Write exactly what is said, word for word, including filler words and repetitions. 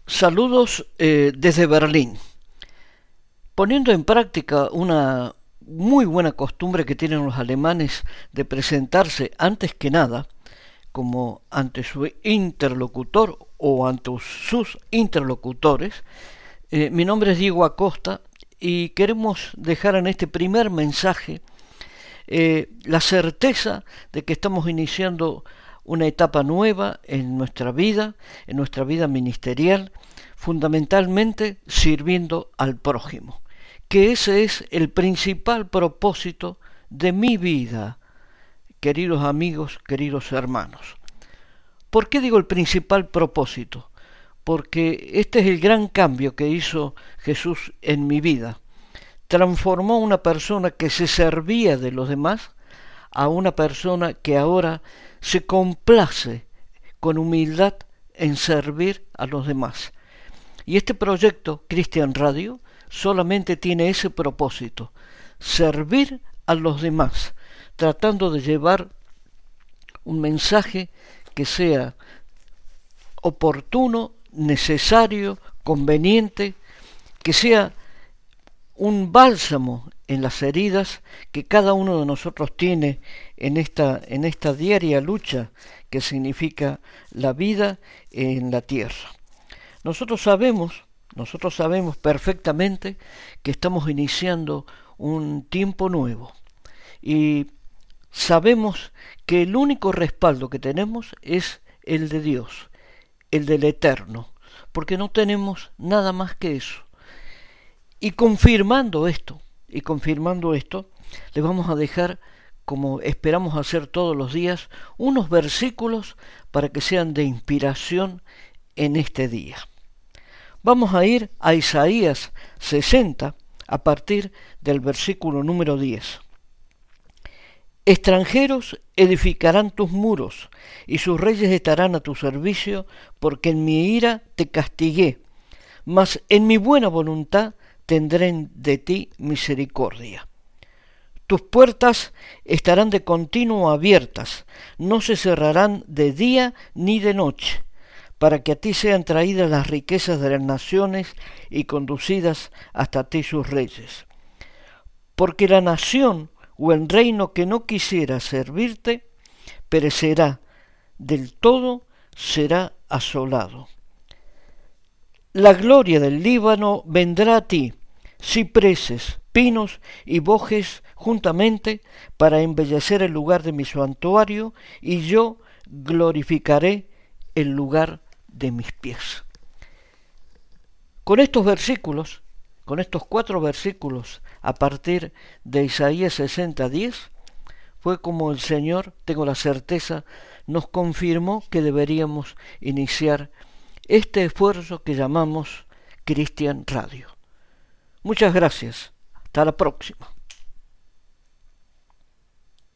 Saludos eh, desde Berlín, poniendo en práctica una muy buena costumbre que tienen los alemanes de presentarse antes que nada como ante su interlocutor o ante sus interlocutores. Eh, mi nombre es Diego Acosta y queremos dejar en este primer mensaje eh, la certeza de que estamos iniciando una etapa nueva en nuestra vida, en nuestra vida ministerial, fundamentalmente sirviendo al prójimo, que ese es el principal propósito de mi vida, queridos amigos, queridos hermanos. ¿Por qué digo el principal propósito? Porque este es el gran cambio que hizo Jesús en mi vida. Transformó a una persona que se servía de los demás a una persona que ahora se complace con humildad en servir a los demás. Y este proyecto, Cristian Radio, solamente tiene ese propósito, servir a los demás, tratando de llevar un mensaje que sea oportuno, necesario, conveniente, que sea un bálsamo en las heridas que cada uno de nosotros tiene en esta, en esta diaria lucha que significa la vida en la tierra. Nosotros sabemos, nosotros sabemos perfectamente que estamos iniciando un tiempo nuevo y sabemos que el único respaldo que tenemos es el de Dios, el del Eterno, porque no tenemos nada más que eso. Y confirmando esto, y confirmando esto, les vamos a dejar, como esperamos hacer todos los días, unos versículos para que sean de inspiración en este día. Vamos a ir a Isaías sesenta a partir del versículo número diez. Extranjeros edificarán tus muros, y sus reyes estarán a tu servicio, porque en mi ira te castigué, mas en mi buena voluntad tendré de ti misericordia. Tus puertas estarán de continuo abiertas, no se cerrarán de día ni de noche, para que a ti sean traídas las riquezas de las naciones y conducidas hasta ti sus reyes. Porque la nación o el reino que no quisiera servirte, perecerá, del todo será asolado. La gloria del Líbano vendrá a ti, cipreses, pinos y bojes juntamente, para embellecer el lugar de mi santuario, y yo glorificaré el lugar de mis pies. Con estos versículos, con estos cuatro versículos a partir de Isaías sesenta diez, fue como el Señor, tengo la certeza, nos confirmó que deberíamos iniciar este esfuerzo que llamamos Cristian Radio. Muchas gracias. Hasta la próxima.